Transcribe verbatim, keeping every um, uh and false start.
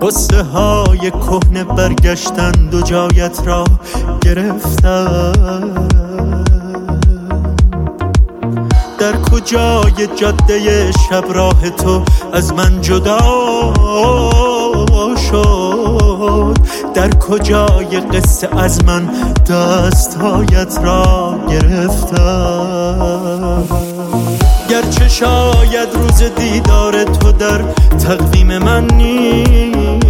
قصه های کهنه برگشتن دو جایت را گرفتن. در کجای جاده شب راه تو از من جدا شد؟ در کجای قصه از من دستهایت را گرفتن؟ گرچه شاید روز دیدار تو در تقویم من نیست،